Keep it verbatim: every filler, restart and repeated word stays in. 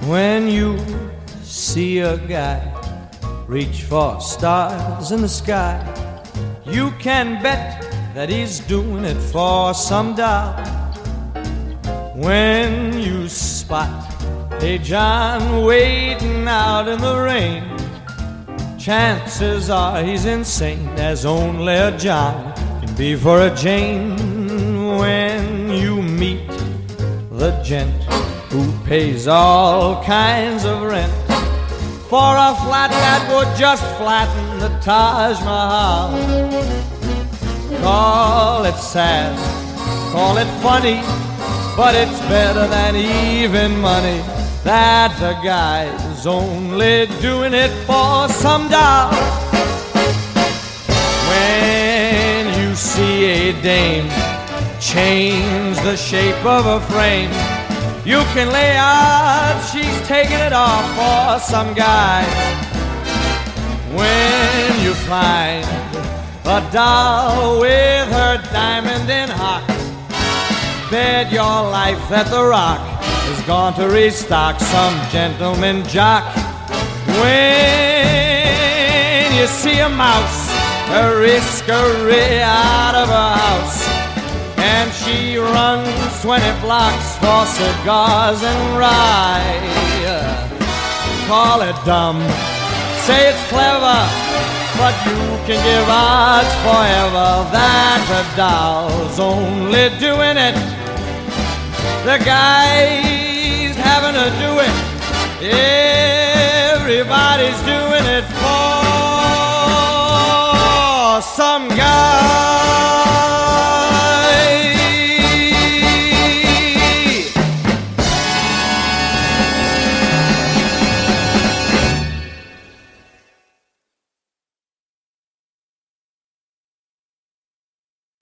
When you see a guy reach for stars in the sky, you can bet that he's doing it for some doll. When you spot a John waiting out in the rain, chances are he's insane, as only a John can be for a Jane. When you meet the gent who pays all kinds of rent for a flat that would just flatten the Taj Mahal, call it sad, call it funny, but it's better than even money that the guy's only doing it for some doll. When you see a dame change the shape of her frame, you can lay out she's taking it off for some guy. When you find a doll with her diamond in hock, bet your life that the Rock is going to restock some gentleman jock. When you see a mouse hurry out of her house, and she runs twenty blocks for cigars and rye, call it dumb, say it's clever, but you can give odds forever that the doll's only doing it. The guy's having to do it. Everybody's doing it for some guy.